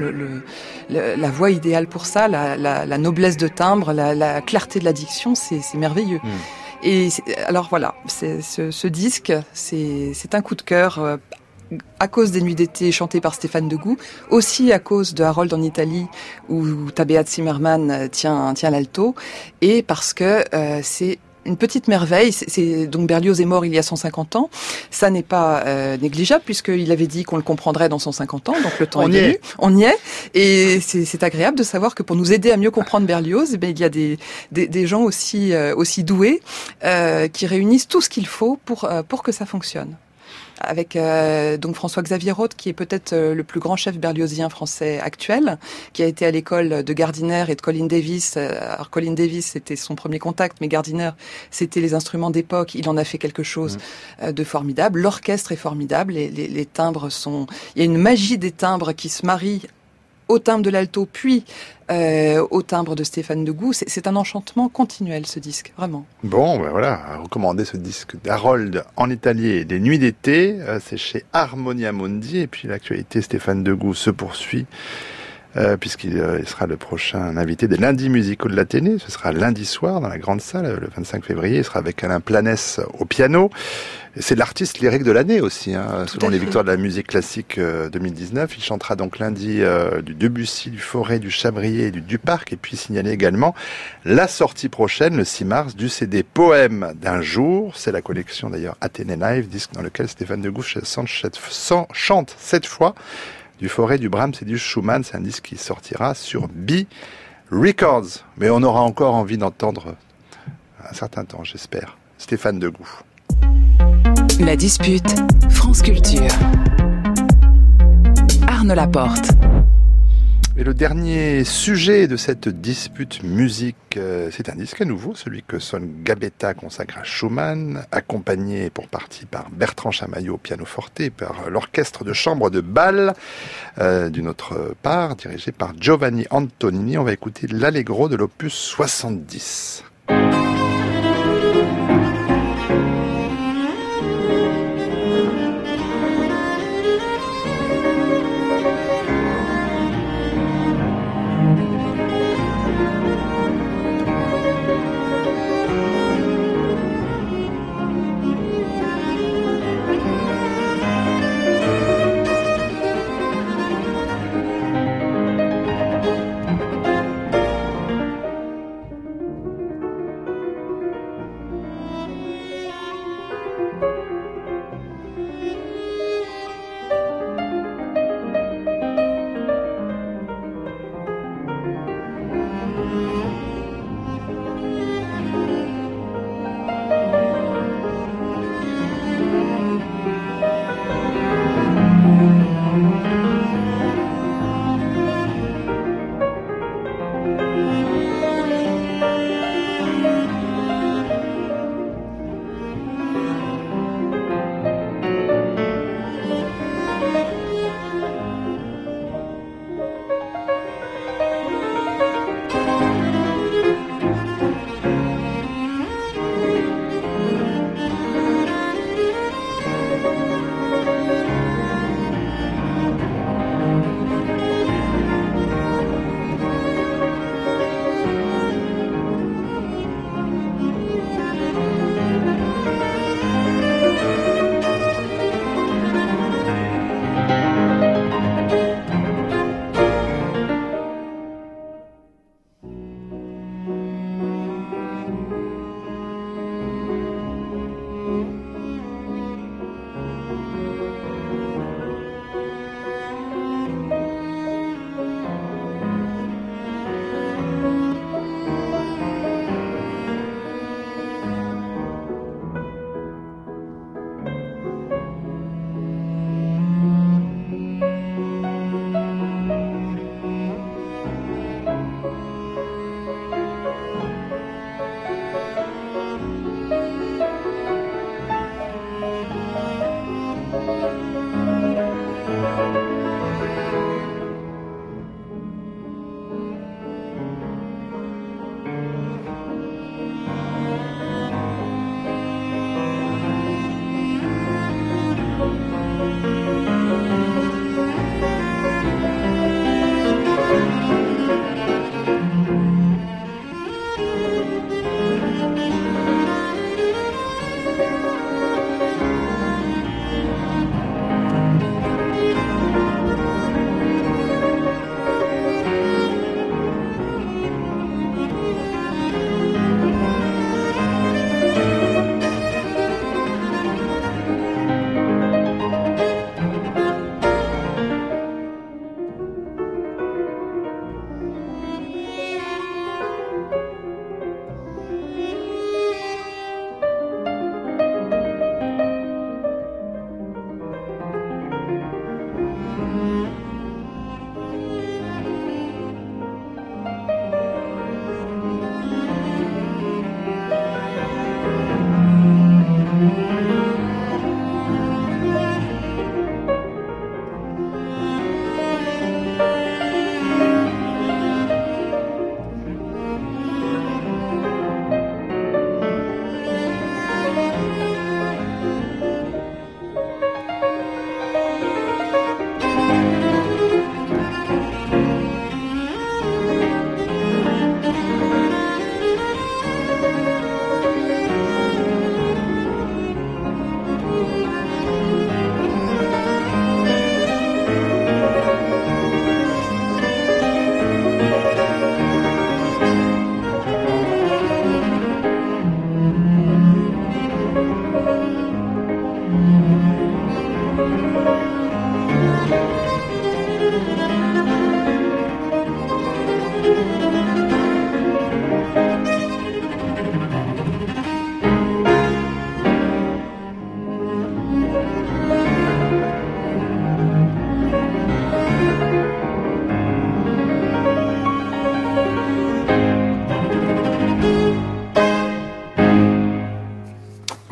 la voix idéale pour ça, la noblesse de timbre, la clarté de la diction, c'est merveilleux. Et alors voilà, ce disque, c'est un coup de cœur à cause des nuits d'été chantées par Stéphane Degout, aussi à cause de Harold en Italie où Tabea Zimmermann tient l'alto, et parce que c'est une petite merveille. Donc Berlioz est mort il y a 150 ans. Ça n'est pas négligeable puisqu'il avait dit qu'on le comprendrait dans 150 ans. Donc le temps est venu. On y est. Et c'est agréable de savoir que pour nous aider à mieux comprendre Berlioz, il y a des gens aussi doués qui réunissent tout ce qu'il faut pour que ça fonctionne. Avec donc François-Xavier Roth, qui est peut-être le plus grand chef berliozien français actuel, qui a été à l'école de Gardiner et de Colin Davis. Alors Colin Davis, c'était son premier contact, mais Gardiner, c'était les instruments d'époque. Il en a fait quelque chose de formidable. L'orchestre est formidable, les timbres sont... Il y a une magie des timbres qui se marie au timbre de l'alto, puis au timbre de Stéphane Degout. C'est un enchantement continuel, ce disque, vraiment. Bon, ben voilà, à recommander ce disque d'Harold en Italie et des nuits d'été. C'est chez Harmonia Mundi. Et puis l'actualité Stéphane Degout se poursuit, puisqu'il sera le prochain invité des lundis musicaux de l'Athénée. Ce sera lundi soir dans la grande salle, le 25 février. Il sera avec Alain Planès au piano. C'est l'artiste lyrique de l'année aussi, selon les victoires de la musique classique 2019. Il chantera donc lundi du Debussy, du Fauré, du Chabrier et du Duparc. Et puis signaler également la sortie prochaine, le 6 mars, du CD Poème d'un jour. C'est la collection d'ailleurs Athénée Live, disque dans lequel Stéphane Degout chante cette fois du Fauré, du Brahms et du Schumann. C'est un disque qui sortira sur B Records. Mais on aura encore envie d'entendre un certain temps, j'espère, Stéphane Degout. La dispute, France Culture. Arnaud Laporte. Et le dernier sujet de cette dispute musique, c'est un disque à nouveau, celui que sonne Gabetta consacre à Schumann, accompagné pour partie par Bertrand Chamaillot au pianoforte et par l'orchestre de chambre de Bâle, d'une autre part, dirigé par Giovanni Antonini. On va écouter l'Allegro de l'opus 70.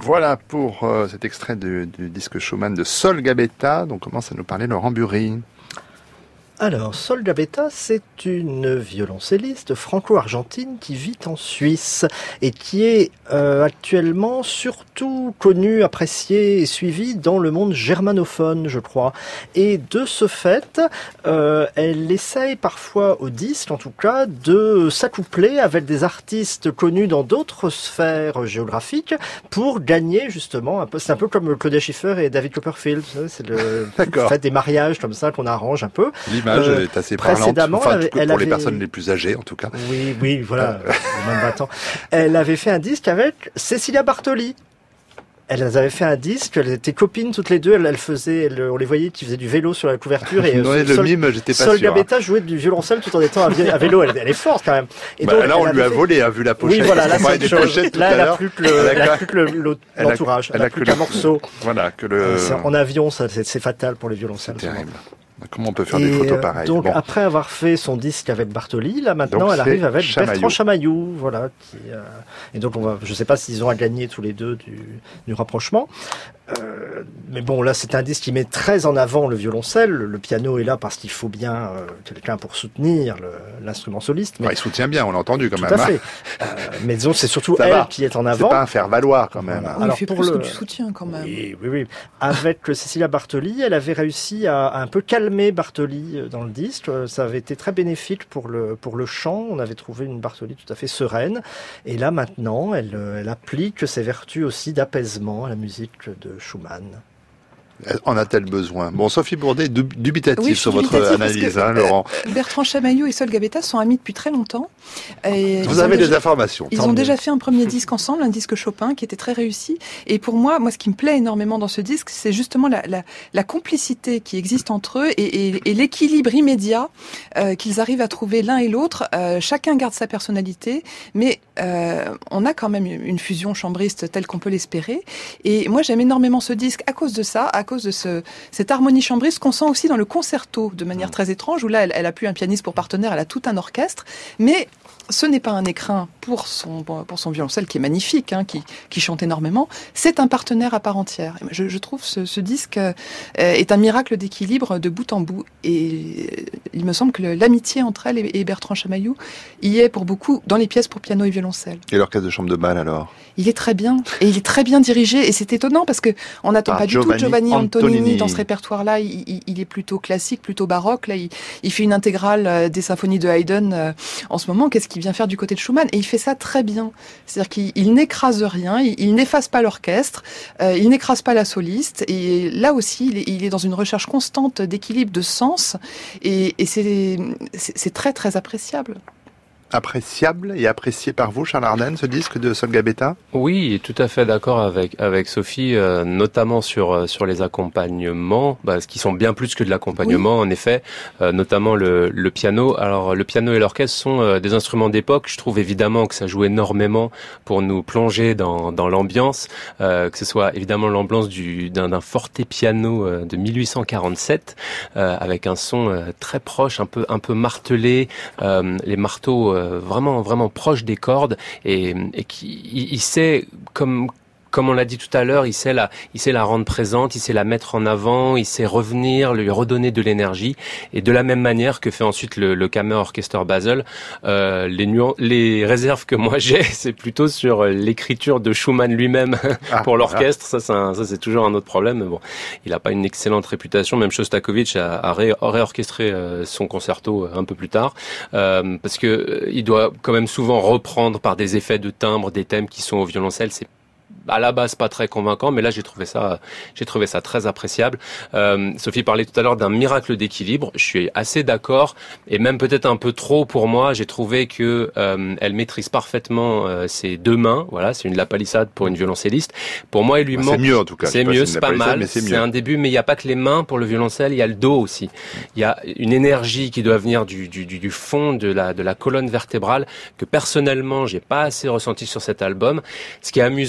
Voilà pour cet extrait du disque Schumann de Sol Gabetta, dont commence à nous parler Laurent Burri. Alors, Sol Gabetta, c'est une violoncelliste franco-argentine qui vit en Suisse et qui est actuellement surtout connue, appréciée et suivie dans le monde germanophone, je crois. Et de ce fait, elle essaye parfois au disque, en tout cas, de s'accoupler avec des artistes connus dans d'autres sphères géographiques pour gagner justement un peu. C'est un peu comme Claudia Schiffer et David Copperfield. C'est le fait des mariages comme ça qu'on arrange un peu. L'image est assez parlante, pour les personnes les plus âgées en tout cas. Oui, voilà, même 20 ans. Elle avait fait un disque avec Cecilia Bartoli. Elles avaient fait un disque, elles étaient copines toutes les deux, on les voyait qui faisaient du vélo sur la couverture et Sol Gabetta jouait du violoncelle tout en étant à vélo. Elle est forte quand même. Et donc, là, on lui a volé, vu la pochette. Oui, voilà, là, c'est chose. Là, elle a plus que l'entourage. Elle a plus qu'un morceau. Voilà, en avion, c'est fatal pour les violoncelles. C'est terrible. Comment on peut faire des photos pareilles? Donc après avoir fait son disque avec Bartoli, là maintenant elle arrive avec Bertrand Chamaillou, voilà. Et donc je sais pas s'ils ont à gagner tous les deux du rapprochement. Mais bon, là c'est un disque qui met très en avant le violoncelle. Le piano est là parce qu'il faut bien quelqu'un pour soutenir l'instrument soliste. Mais il soutient bien, on l'a entendu quand même. Tout à fait. Mais disons c'est surtout elle qui est en avant. C'est pas un faire valoir quand même. Voilà. Alors, il fait plus que du soutien quand même. Oui. Avec Cecilia Bartoli, elle avait réussi à un peu calmer Bartoli dans le disque. Ça avait été très bénéfique pour le chant. On avait trouvé une Bartoli tout à fait sereine. Et là maintenant, elle applique ses vertus aussi d'apaisement à la musique de Schumann. En a-t-elle besoin? Bon, Sophie Bourdet, dubitative sur votre analyse, Laurent. Bertrand Chamaillou et Sol Gabetta sont amis depuis très longtemps. Et vous avez des informations. Ils ont déjà fait un premier disque ensemble, un disque Chopin qui était très réussi. Et pour moi, ce qui me plaît énormément dans ce disque, c'est justement la complicité qui existe entre eux et l'équilibre immédiat qu'ils arrivent à trouver l'un et l'autre. Chacun garde sa personnalité, mais on a quand même une fusion chambriste telle qu'on peut l'espérer. Et moi, j'aime énormément ce disque à cause de ça, à cause de cette harmonie chambriste qu'on sent aussi dans le concerto de manière très étrange, où là, elle a plus un pianiste pour partenaire, elle a tout un orchestre, mais ce n'est pas un écrin pour son violoncelle qui est magnifique, qui chante énormément, c'est un partenaire à part entière. Je trouve ce disque est un miracle d'équilibre de bout en bout, et il me semble que l'amitié entre elle et Bertrand Chamaillou y est pour beaucoup dans les pièces pour piano et violoncelle. Et l'orchestre de chambre de bal alors? Il est très bien, et il est très bien dirigé, et c'est étonnant parce que on n'attend pas du tout Giovanni Antonini dans ce répertoire-là. Il est plutôt classique, plutôt baroque. Là, il fait une intégrale des symphonies de Haydn en ce moment. Qu'est-ce qu'il vient faire du côté de Schumann? Et il fait ça très bien. C'est-à-dire qu'il n'écrase rien, il n'efface pas l'orchestre, il n'écrase pas la soliste. Et là aussi, il est dans une recherche constante d'équilibre, de sens, et c'est très très appréciable. Appréciable et apprécié par vous, Charles Ardenne, ce disque de Sol Gabetta? Oui, tout à fait d'accord avec Sophie, notamment sur les accompagnements, qui sont bien plus que de l'accompagnement, en effet, notamment le piano. Alors, le piano et l'orchestre sont des instruments d'époque. Je trouve évidemment que ça joue énormément pour nous plonger dans l'ambiance, que ce soit évidemment l'ambiance d'un fortepiano de 1847, avec un son très proche, un peu martelé, les marteaux vraiment proche des cordes, et qui il sait, comme on l'a dit tout à l'heure, il sait la rendre présente, il sait la mettre en avant, il sait revenir, lui redonner de l'énergie, et de la même manière que fait ensuite le Kammerorchester Basel. Les réserves que moi j'ai, c'est plutôt sur l'écriture de Schumann lui-même pour l'orchestre. Ça c'est toujours un autre problème, mais bon, il a pas une excellente réputation. Même Shostakovich a réorchestré son concerto un peu plus tard, parce que il doit quand même souvent reprendre par des effets de timbre des thèmes qui sont au violoncelle. C'est à la base pas très convaincant, mais là j'ai trouvé ça très appréciable. Sophie parlait tout à l'heure d'un miracle d'équilibre. Je suis assez d'accord, et même peut-être un peu trop pour moi. J'ai trouvé que elle maîtrise parfaitement ses deux mains. Voilà, c'est une lapalissade pour une violoncelliste. Pour moi, il lui manque. C'est mieux en tout cas. C'est mieux, c'est pas mal. C'est un début, mais il n'y a pas que les mains pour le violoncelle. Il y a le dos aussi. Il y a une énergie qui doit venir du fond de la colonne vertébrale que personnellement j'ai pas assez ressenti sur cet album. Ce qui est amusant, c'est que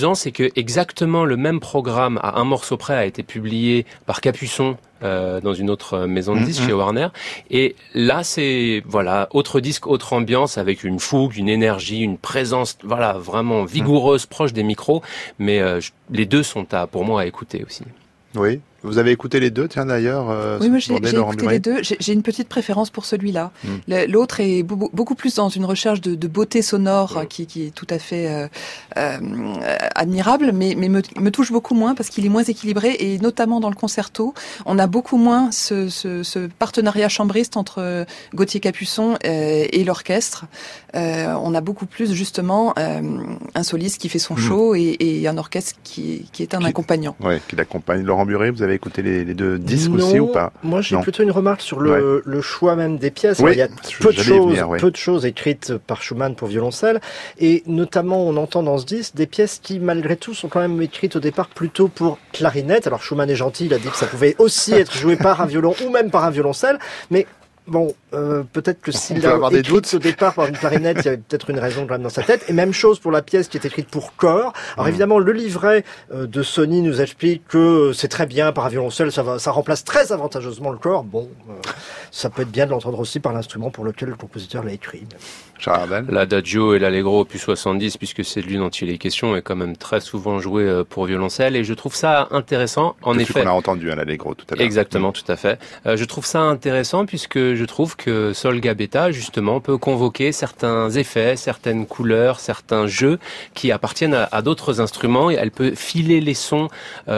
que exactement le même programme à un morceau près a été publié par Capuçon dans une autre maison de disques chez Warner. Et là, c'est autre disque, autre ambiance, avec une fougue, une énergie, une présence, vraiment vigoureuse, proche des micros. Mais les deux sont pour moi à écouter aussi. Oui. Vous avez écouté les deux, tiens d'ailleurs. Oui, moi j'ai écouté les deux. J'ai une petite préférence pour celui-là. L'autre est beaucoup plus dans une recherche de beauté sonore qui est tout à fait admirable, mais me touche beaucoup moins parce qu'il est moins équilibré et notamment dans le concerto, on a beaucoup moins ce partenariat chambriste entre Gauthier Capuçon et l'orchestre. On a beaucoup plus justement un soliste qui fait son show et un orchestre qui est un accompagnant. Oui, qui l'accompagne. Laurent Buret, vous avez écouté les deux disques aussi ou pas? Moi j'ai plutôt une remarque sur le choix même des pièces. Oui, il y a peu de choses écrites par Schumann pour violoncelle, et notamment on entend dans ce disque des pièces qui malgré tout sont quand même écrites au départ plutôt pour clarinette. Alors Schumann est gentil, il a dit que ça pouvait aussi être joué par un violon ou même par un violoncelle, mais bon, peut-être que s'il a écrit au départ par une clarinette, il y avait peut-être une raison quand même dans sa tête. Et même chose pour la pièce qui est écrite pour chœur. Alors évidemment, le livret de Sony nous explique que c'est très bien par un violoncelle, ça remplace très avantageusement le chœur. Bon, ça peut être bien de l'entendre aussi par l'instrument pour lequel le compositeur l'a écrit. L'adagio et l'allegro opus 70, puisque c'est de lui dont il est question, est quand même très souvent joué pour violoncelle, et je trouve ça intéressant. En effet, on a entendu l'allegro tout à l'heure. Exactement, tout à fait. Je trouve ça intéressant puisque je trouve que Sol Gabetta, justement, peut convoquer certains effets, certaines couleurs, certains jeux qui appartiennent à d'autres instruments, et elle peut filer les sons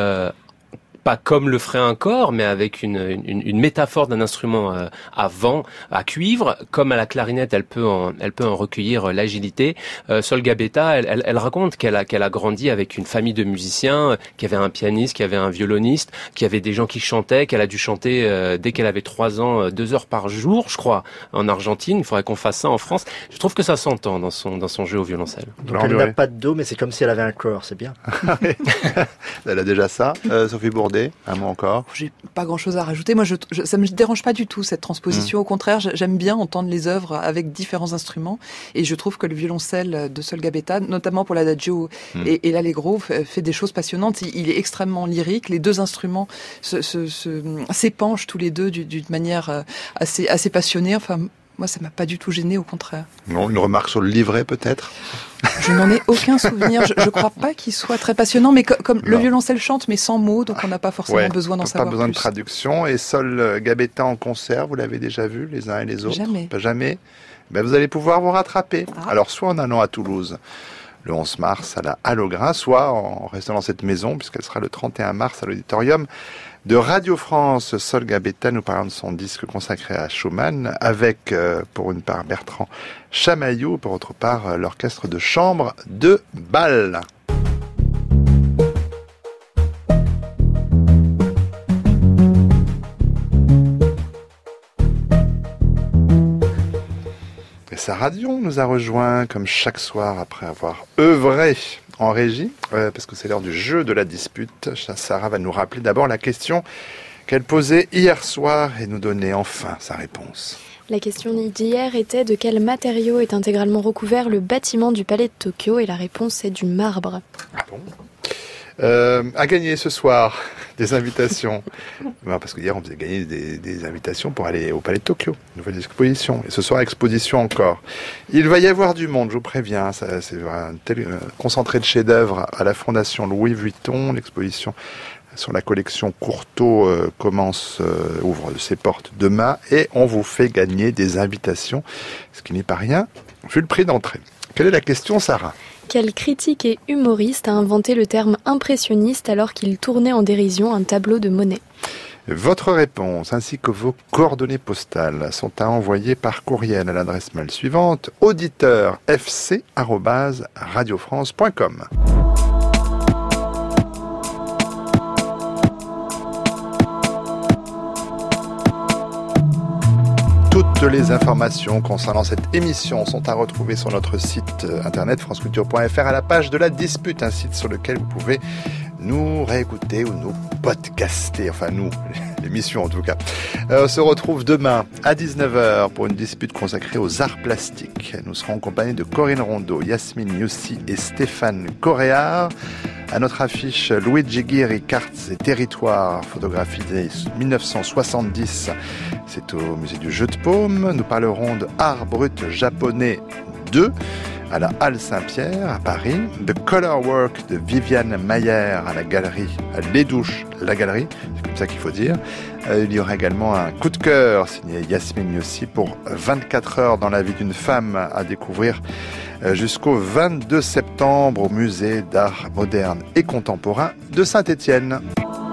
pas comme le ferait un cor, mais avec une métaphore d'un instrument à vent, à cuivre, comme à la clarinette, elle peut en recueillir l'agilité. Sol Gabetta, elle raconte qu'elle a grandi avec une famille de musiciens, qui avait un pianiste, qui avait un violoniste, qui avait des gens qui chantaient, qu'elle a dû chanter dès qu'elle avait 3 ans, 2 heures par jour, je crois, en Argentine. Il faudrait qu'on fasse ça en France. Je trouve que ça s'entend dans son jeu au violoncelle. Donc elle n'a pas de dos, mais c'est comme si elle avait un corps, c'est bien. Elle a déjà ça. Sophie Bourdet, un mot encore. J'ai pas grand-chose à rajouter. Moi, ça me dérange pas du tout cette transposition. Au contraire, j'aime bien entendre les œuvres avec différents instruments, et je trouve que le violoncelle de Sol Gabetta, notamment pour l'adagio et l'allegro, fait des choses passionnantes. Il est extrêmement lyrique. Les deux instruments s'épanchent tous les deux d'une manière assez passionnée. Enfin, moi, ça m'a pas du tout gêné, au contraire. Non, une remarque sur le livret, peut-être? Je n'en ai aucun souvenir. Je crois pas qu'il soit très passionnant, mais comme le violoncelle chante, mais sans mots, donc on n'a pas forcément besoin d'en savoir plus. Pas besoin de traduction. Et Sol Gabetta en concert, vous l'avez déjà vu, les uns et les autres? Jamais. Pas jamais. Ben, vous allez pouvoir vous rattraper. Alors, soit en allant à Toulouse le 11 mars à la Halograin, soit en restant dans cette maison, puisqu'elle sera le 31 mars à l'auditorium de Radio France. Sol Gabetta nous parle de son disque consacré à Schumann, avec, pour une part, Bertrand Chamaillot, pour autre part, l'orchestre de chambre de Bâle. Et Sarah Dion nous a rejoint, comme chaque soir, après avoir œuvré en régie, parce que c'est l'heure du jeu de la dispute. Sarah va nous rappeler d'abord la question qu'elle posait hier soir et nous donner enfin sa réponse. La question d'hier était: de quel matériau est intégralement recouvert le bâtiment du Palais de Tokyo? Et la réponse est du marbre. Ah bon? À gagner ce soir des invitations. Parce que hier on faisait gagner des invitations pour aller au Palais de Tokyo, nouvelle exposition. Et ce soir, exposition encore. Il va y avoir du monde, je vous préviens. C'est un tel concentré de chefs-d'œuvre à la Fondation Louis Vuitton. L'exposition sur la collection Courtauld ouvre ses portes demain, et on vous fait gagner des invitations, ce qui n'est pas rien, vu le prix d'entrée. Quelle est la question, Sarah? Quel critique et humoriste a inventé le terme impressionniste alors qu'il tournait en dérision un tableau de Monet? Votre réponse ainsi que vos coordonnées postales sont à envoyer par courriel à l'adresse mail suivante: auditeur.fc@radiofrance.com. Toutes les informations concernant cette émission sont à retrouver sur notre site internet franceculture.fr à la page de la dispute, un site sur lequel vous pouvez nous réécouter ou nous podcaster, enfin nous, l'émission en tout cas. On se retrouve demain à 19h pour une dispute consacrée aux arts plastiques. Nous serons en compagnie de Corinne Rondeau, Yasmine Youssi et Stéphane Coréard. À notre affiche, Luigi Ghiri, Cartes et Territoires, photographie des 1970. C'est au musée du Jeu de Paume. Nous parlerons de Art brut japonais 2 à la Halle Saint-Pierre à Paris, The Color Work de Viviane Mayer à la galerie Les Douches, la galerie, c'est comme ça qu'il faut dire. Il y aura également un coup de cœur signé Yasmine Yossi pour 24 heures dans la vie d'une femme à découvrir jusqu'au 22 septembre au musée d'art moderne et contemporain de Saint-Étienne.